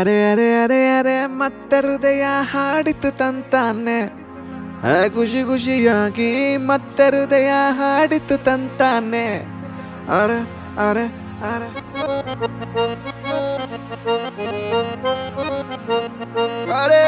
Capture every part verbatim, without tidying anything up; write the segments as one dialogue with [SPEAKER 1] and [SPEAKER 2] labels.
[SPEAKER 1] ಅರೆ ಅರೆ ಅರೆ ಅರೆ ಮತ್ತೆ ಹೃದಯ ಹಾಡಿತು ತಂತಾನೆ. ಖುಷಿ ಖುಷಿಯಾಗಿ ಮತ್ತೆ ಹೃದಯ ಹಾಡಿತು ತಂತಾನೆ. ಅರೆ ಅರೆ ಅರೆ ಅರೆ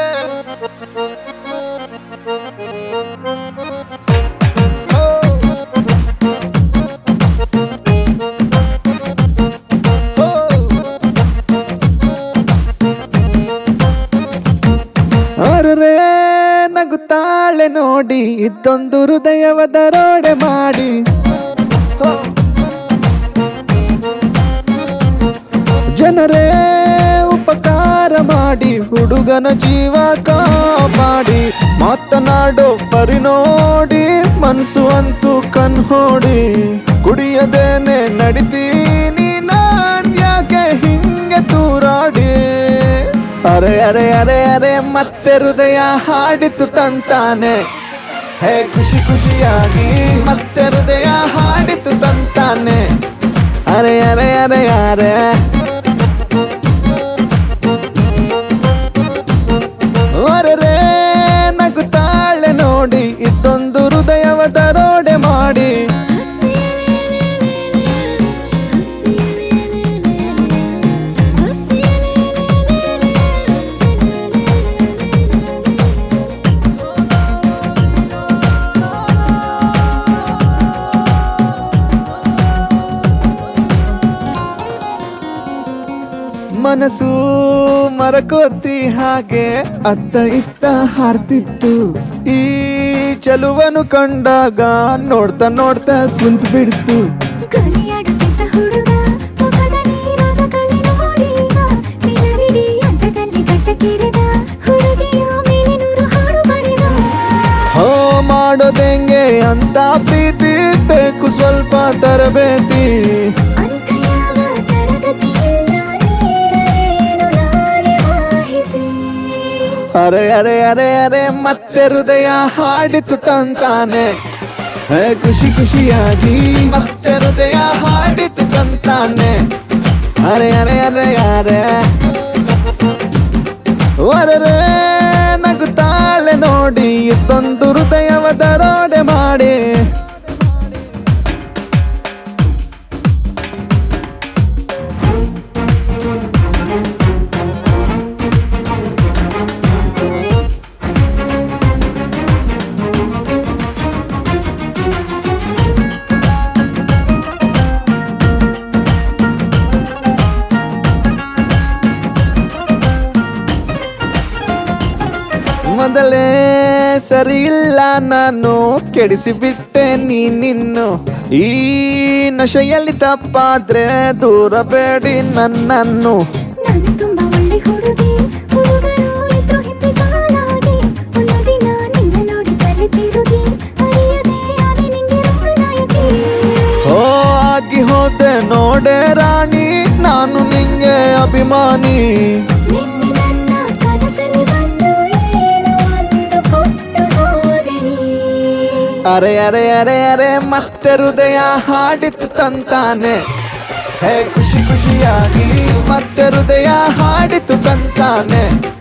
[SPEAKER 1] ಅರೆ ನಗುತ್ತಾಳೆ ನೋಡಿ ಇದ್ದೊಂದು ಹೃದಯವ ದರೋಡೆ ಮಾಡಿ. ಜನರೇ ಉಪಕಾರ ಮಾಡಿ ಹುಡುಗನ ಜೀವ ಕಾಪಾಡಿ. ಮಾತನಾಡೋ ಪರಿ ನೋಡಿ ಮನ್ಸು ಅಂತೂ ಕನ್ಹೋಡಿ. ಕುಡಿಯದೇನೆ ನಡಿತೀನಿ ನಾನ್ ಯಾಕೆ ಹಿಂಗೆ ತೂರಾಡಿ. ಅರೆ ಅರೆ ಅರೆ ಅರೆ ಮತ್ತೆ ಹೃದಯ ಹಾಡಿತು ತಂತಾನೆ. ಹೇ ಖುಷಿ ಖುಷಿಯಾಗಿ ಮತ್ತೆ ಹೃದಯ ಹಾಡಿತು ತಂತಾನೆ. ಅರೆ ಅರೆ ಅರೆ ಅರೆ ಅರೆ ನಗುತ್ತಾಳೆ ನೋಡಿ ಇದ್ದೊಂದು ಹೃದಯವ ದರೋಡೆ ಮಾಡಿ. ಮನಸ್ಸು ಮರಕೋತಿ ಹಾಗೆ ಅತ್ತ ಇತ್ತ ಹಾರ್ತಿತ್ತು. ಈ ಚಲುವನು ಕಂಡಾಗ ನೋಡ್ತಾ ನೋಡ್ತಾ ಕುಂತ್ ಬಿಡ್ತು. ಹೋ ಮಾಡೋದೆಂಗೆ ಅಂತ ಪ್ರೀತಿ ಬೇಕು ಸ್ವಲ್ಪ ತರಬೇತಿ. ಅರೆ ಅರೆ ಅರೆ ಅರೆ ಮತ್ತೆ ಹೃದಯ ಹಾಡಿತು ತಂತಾನೆ. ಖುಷಿ ಖುಷಿಯಾಗಿ ಮತ್ತೆ ಹೃದಯ ಹಾಡಿತು ತಂತಾನೆ. ಅರೆ ಅರೆ ಅರೆ ಅರೆ ಅರೆ ನಗುತ್ತಾಳೆ ನೋಡಿ ಇದ್ದೊಂದು ಹೃದಯವ ದರೋಡೆ ಮಾಡಿ. ಮೊದಲೇ ಸರಿ ಇಲ್ಲ ನಾನು ಕೆಡಿಸಿ ಬಿಟ್ಟೆ ನೀನಿನ್ನು. ಈ ನಶೆಯಲ್ಲಿ ತಪ್ಪಾದ್ರೆ ದೂರ ಬೇಡಿ ನನ್ನನ್ನು. ಓ ಆಗಿ ಹೋದೆ ನೋಡೆ ರಾಣಿ ನಾನು ನಿಂಗೆ ಅಭಿಮಾನಿ. ಅರೆ ಅರೆ ಅರೆ ಅರೆ ಮತ್ತೆ ಹೃದಯ ಹಾಡಿತು ತಂತಾನೆ. ಹೇ ಖುಷಿ ಖುಷಿಯಾಗಿ ಮತ್ತೆ ಹೃದಯ ಹಾಡಿತು ತಂತಾನೆ.